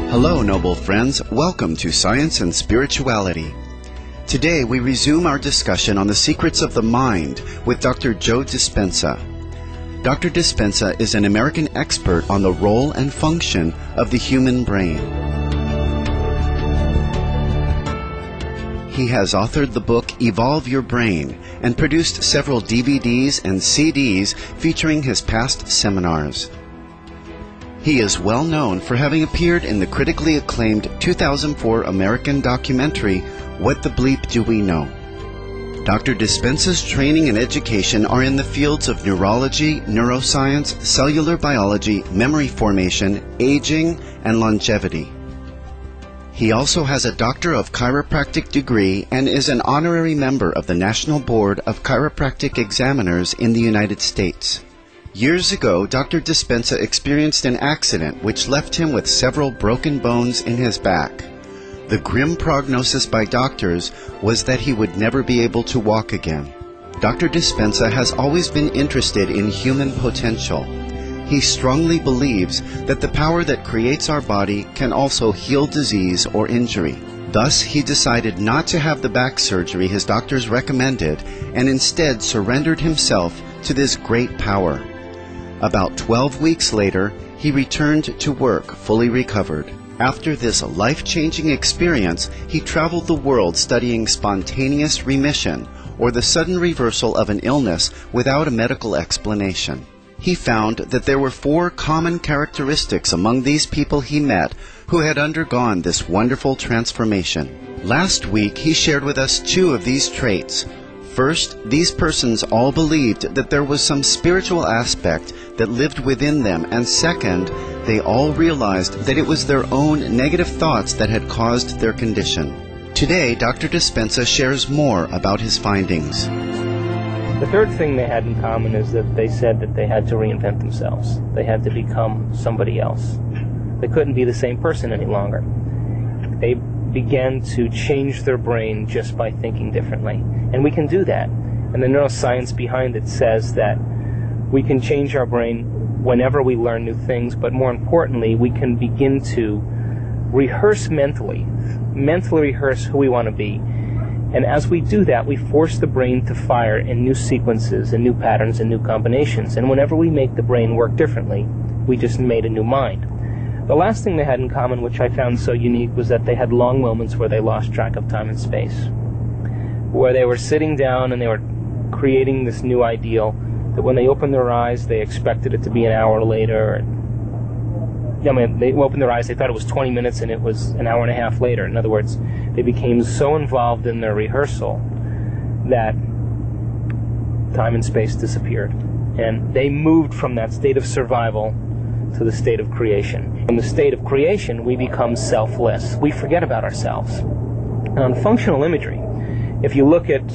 Hello, noble friends. Welcome to Science and Spirituality. Today we resume our discussion on the secrets of the mind with Dr. Joe Dispenza. Dr. Dispenza is an American expert on the role and function of the human brain. He has authored the book Evolve Your Brain and produced several DVDs and CDs featuring his past seminars. He is well known for having appeared in the critically acclaimed 2004 American documentary, What the Bleep Do We Know? Dr. Dispenza's training and education are in the fields of neurology, neuroscience, cellular biology, memory formation, aging, and longevity. He also has a Doctor of Chiropractic degree and is an honorary member of the National Board of Chiropractic Examiners in the United States. Years ago, Dr. Dispenza experienced an accident which left him with several broken bones in his back. The grim prognosis by doctors was that he would never be able to walk again. Dr. Dispenza has always been interested in human potential. He strongly believes that the power that creates our body can also heal disease or injury. Thus, he decided not to have the back surgery his doctors recommended and instead surrendered himself to this great power. About 12 weeks later, he returned to work fully recovered. After this life-changing experience, he traveled the world studying spontaneous remission, or the sudden reversal of an illness without a medical explanation. He found that there were 4 common characteristics among these people he met who had undergone this wonderful transformation. Last week, he shared with us 2 of these traits. First, these persons all believed that there was some spiritual aspect that lived within them, and second, they all realized that it was their own negative thoughts that had caused their condition. Today, Dr. Dispenza shares more about his findings. The third thing they had in common is that they said that they had to reinvent themselves. They had to become somebody else. They couldn't be the same person any longer. They began to change their brain just by thinking differently. And we can do that. And the neuroscience behind it says that we can change our brain whenever we learn new things, but more importantly, we can begin to rehearse mentally rehearse who we want to be. And as we do that, we force the brain to fire in new sequences and new patterns and new combinations. And whenever we make the brain work differently, we just made a new mind. The last thing they had in common, which I found so unique, was that they had long moments where they lost track of time and space, where they were sitting down and they were creating this new ideal that when they opened their eyes, they expected it to be an hour later. They opened their eyes, they thought it was 20 minutes, and it was an hour and a half later. In other words, they became so involved in their rehearsal that time and space disappeared. And they moved from that state of survival to the state of creation. In the state of creation, we become selfless. We forget about ourselves. And on functional imagery, if you look at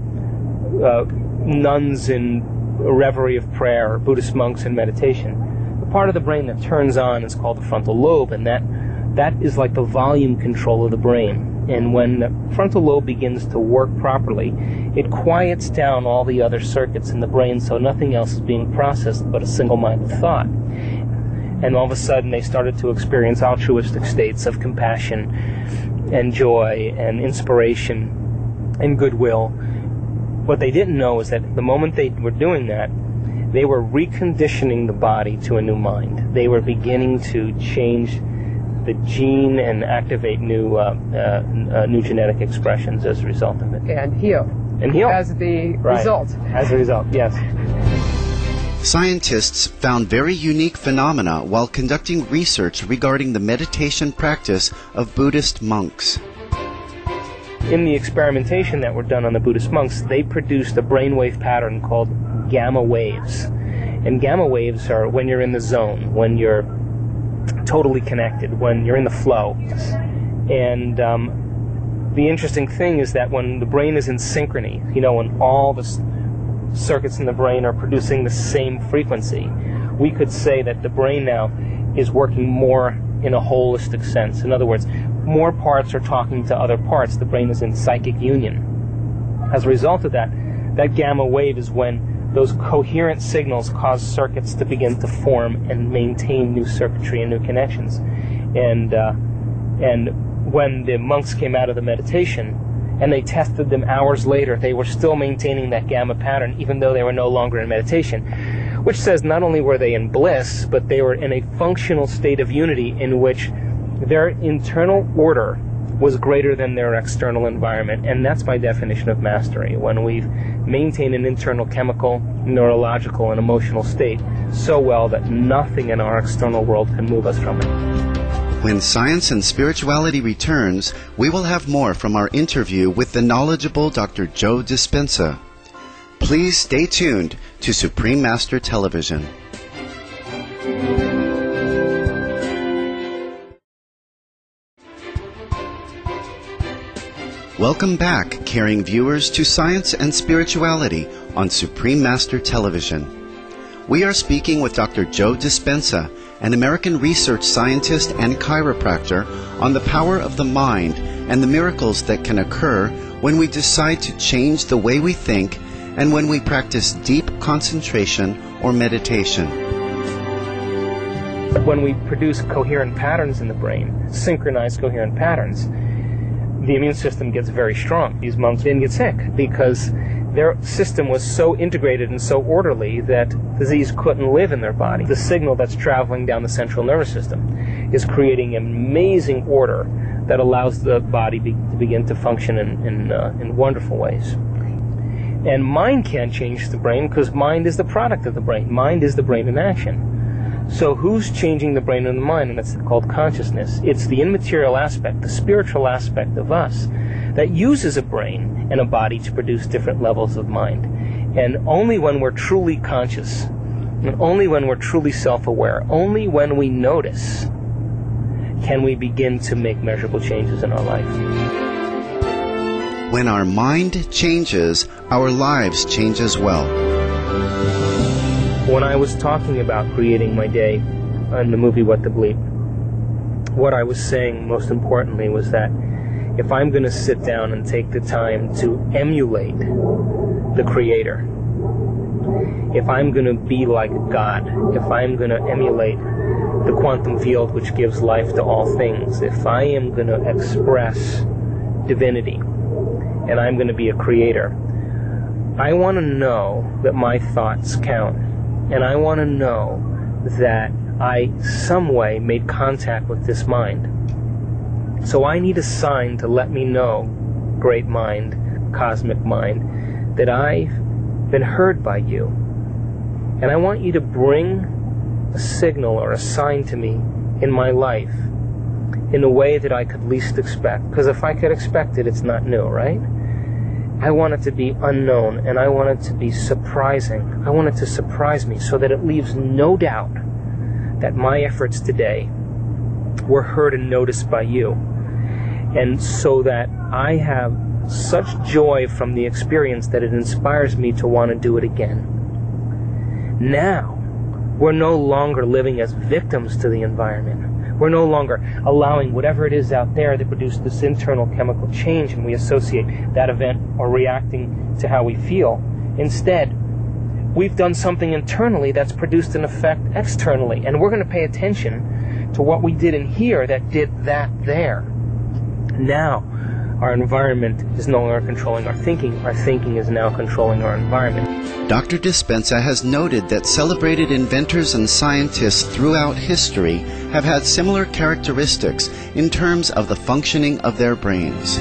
nuns in a reverie of prayer or Buddhist monks in meditation, the part of the brain that turns on is called the frontal lobe, and that is like the volume control of the brain. And when the frontal lobe begins to work properly, it quiets down all the other circuits in the brain so nothing else is being processed but a single-minded thought. And all of a sudden they started to experience altruistic states of compassion and joy and inspiration and goodwill. What they didn't know is that the moment they were doing that, they were reconditioning the body to a new mind. They were beginning to change the gene and activate new genetic expressions as a result of it. And heal. And heal. As the result. As a result, yes. Scientists found very unique phenomena while conducting research regarding the meditation practice of Buddhist monks. In the experimentation that were done on the Buddhist monks, they produced a brainwave pattern called gamma waves. And gamma waves are when you're in the zone, when you're totally connected, when you're in the flow. And the interesting thing is that when the brain is in synchrony, when all the circuits in the brain are producing the same frequency, we could say that the brain now is working more in a holistic sense. In other words, more parts are talking to other parts. The brain is in psychic union. As a result of that, that gamma wave is when those coherent signals cause circuits to begin to form and maintain new circuitry and new connections. And when the monks came out of the meditation and they tested them hours later, they were still maintaining that gamma pattern even though they were no longer in meditation, which says not only were they in bliss, but they were in a functional state of unity in which their internal order was greater than their external environment. And that's my definition of mastery, when we've maintained an internal chemical, neurological, and emotional state so well that nothing in our external world can move us from it. When Science and Spirituality returns, we will have more from our interview with the knowledgeable Dr. Joe Dispenza. Please stay tuned to Supreme Master Television. Welcome back, caring viewers, to Science and Spirituality on Supreme Master Television. We are speaking with Dr. Joe Dispenza, an American research scientist and chiropractor, on the power of the mind and the miracles that can occur when we decide to change the way we think and when we practice deep concentration or meditation. When we produce coherent patterns in the brain, synchronized coherent patterns, the immune system gets very strong. These monks didn't get sick because their system was so integrated and so orderly that disease couldn't live in their body. The signal that's traveling down the central nervous system is creating amazing order that allows the body to begin to function in wonderful ways. And mind can't change the brain because mind is the product of the brain. Mind is the brain in action. So who's changing the brain and the mind? And that's called consciousness. It's the immaterial aspect, the spiritual aspect of us that uses a brain and a body to produce different levels of mind. And only when we're truly conscious, and only when we're truly self-aware, only when we notice, can we begin to make measurable changes in our life. When our mind changes, our lives change as well. When I was talking about creating my day in the movie What the Bleep, what I was saying most importantly was that if I'm going to sit down and take the time to emulate the Creator, if I'm going to be like God, if I'm going to emulate the quantum field which gives life to all things, if I am going to express divinity and I'm going to be a creator, I want to know that my thoughts count. And I want to know that I, some way, made contact with this mind. So I need a sign to let me know, great mind, cosmic mind, that I've been heard by you. And I want you to bring a signal or a sign to me in my life in a way that I could least expect. Because if I could expect it, it's not new, right? I want it to be unknown, and I want it to be surprising. I want it to surprise me so that it leaves no doubt that my efforts today were heard and noticed by you. And so that I have such joy from the experience that it inspires me to want to do it again. Now, we're no longer living as victims to the environment. We're no longer allowing whatever it is out there to produce this internal chemical change, and we associate that event or reacting to how we feel. Instead, we've done something internally that's produced an effect externally, and we're going to pay attention to what we did in here that did that there. Now, our environment is no longer controlling our thinking is now controlling our environment. Dr. Dispenza has noted that celebrated inventors and scientists throughout history have had similar characteristics in terms of the functioning of their brains.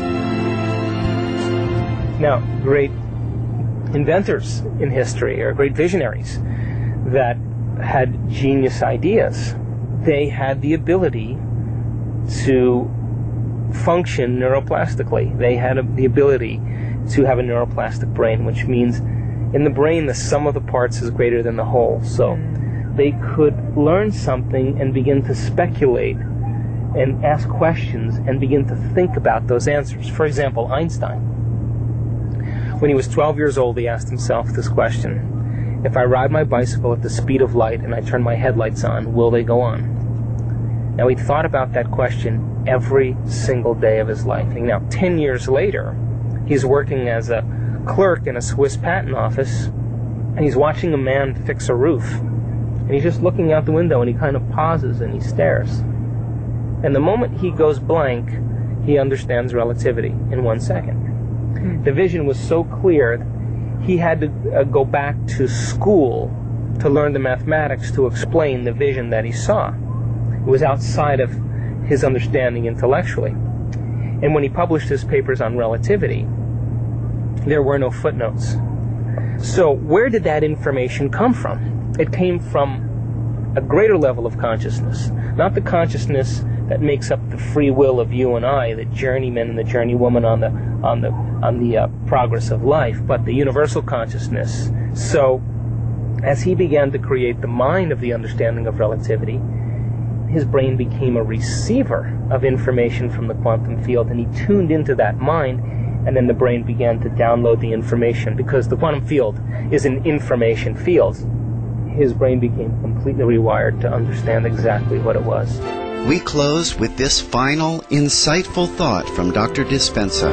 Now, great inventors in history, or great visionaries that had genius ideas, they had the ability to function neuroplastically. They had the ability to have a neuroplastic brain, which means in the brain the sum of the parts is greater than the whole. So they could learn something and begin to speculate and ask questions and begin to think about those answers. For example, Einstein. When he was 12 years old, he asked himself this question: if I ride my bicycle at the speed of light and I turn my headlights on, will they go on? Now, he thought about that question every single day of his life. And now, 10 years later, he's working as a clerk in a Swiss patent office, and he's watching a man fix a roof. And he's just looking out the window, and he kind of pauses and he stares. And the moment he goes blank, he understands relativity in 1 second. The vision was so clear, he had to go back to school to learn the mathematics to explain the vision that he saw. It was outside of his understanding intellectually. And when he published his papers on relativity, there were no footnotes. So where did that information come from? It came from a greater level of consciousness, not the consciousness that makes up the free will of you and I, the journeyman and the journeywoman on the progress of life, but the universal consciousness. So as he began to create the mind of the understanding of relativity, his brain became a receiver of information from the quantum field, and he tuned into that mind, and then the brain began to download the information. Because the quantum field is an information field, his brain became completely rewired to understand exactly what it was. We close with this final, insightful thought from Dr. Dispenza.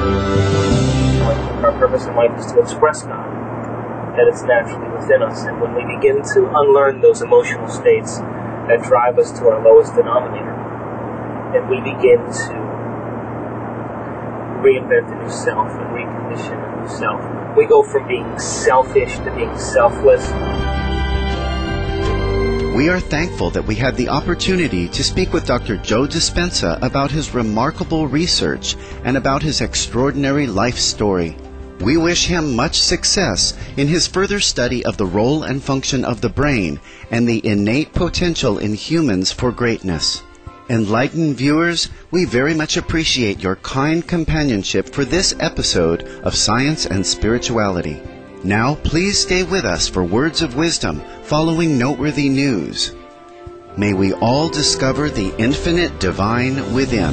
Our purpose in life is to express God, that it's naturally within us. And when we begin to unlearn those emotional states that drive us to our lowest denominator, and we begin to reinvent a new self and recondition a new self, we go from being selfish to being selfless. We are thankful that we had the opportunity to speak with Dr. Joe Dispenza about his remarkable research and about his extraordinary life story. We wish him much success in his further study of the role and function of the brain and the innate potential in humans for greatness. Enlightened viewers, we very much appreciate your kind companionship for this episode of Science and Spirituality. Now, please stay with us for words of wisdom following noteworthy news. May we all discover the infinite divine within.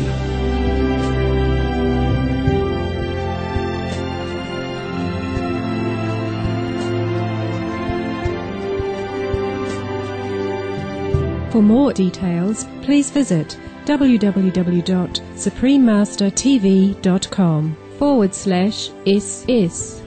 For more details, please visit www.suprememastertv.com/SS